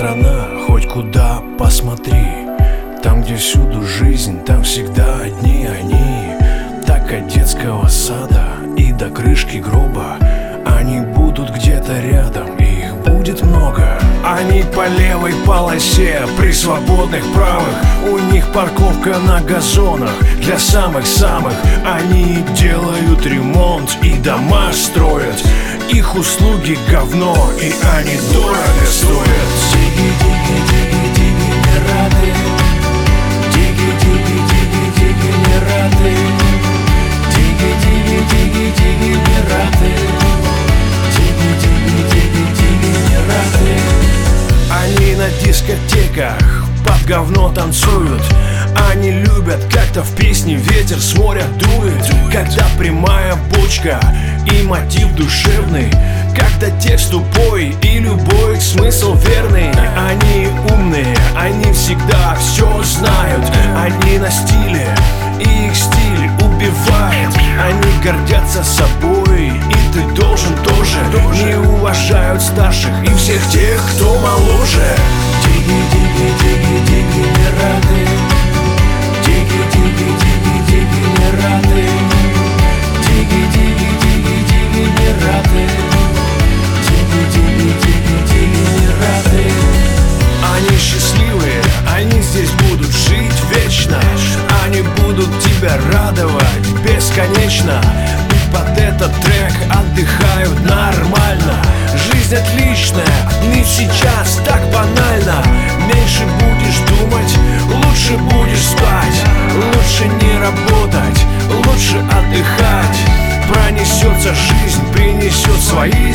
страна, хоть куда посмотри. Там, где всюду жизнь, там всегда одни они. Так от детского сада и до крышки гроба. Они будут где-то рядом, и их будет много. Они по левой полосе, при свободных правых. У них парковка на газонах для самых-самых. Они делают ремонт и дома строят. Их услуги говно, и они дорого стоят. Диги-диги-диги-диги не рады. Диги-диги-диги-диги не рады. Диги-диги-диги-диги не рады. Диги-диги-диги-диги не рады. Они на дискотеках под говно танцуют. Они любят, как-то в песне ветер с моря дует. Когда прямая бочка и мотив душевный, когда текст тупой и любой смысл верный. Они умные, они всегда все знают. Они на стиле, и их стиль убивает. Они гордятся собой, и ты должен тоже. Не уважают старших и всех тех, кто моложе. Диги-диги-диги-диги не рады. Диги-диги-диги-диги не рады. Диги-диги-диги-диги не рады. Диги-диги-диги-диги не рады. Они счастливые, они здесь будут жить вечно. Они будут тебя радовать бесконечно. И под этот трек отдыхают нормально. Жизнь отличная, не сейчас так банально. Меньше будешь думать, лучше будешь спать. Лучше не работать, лучше отдыхать. Пронесется жизнь, принесет свои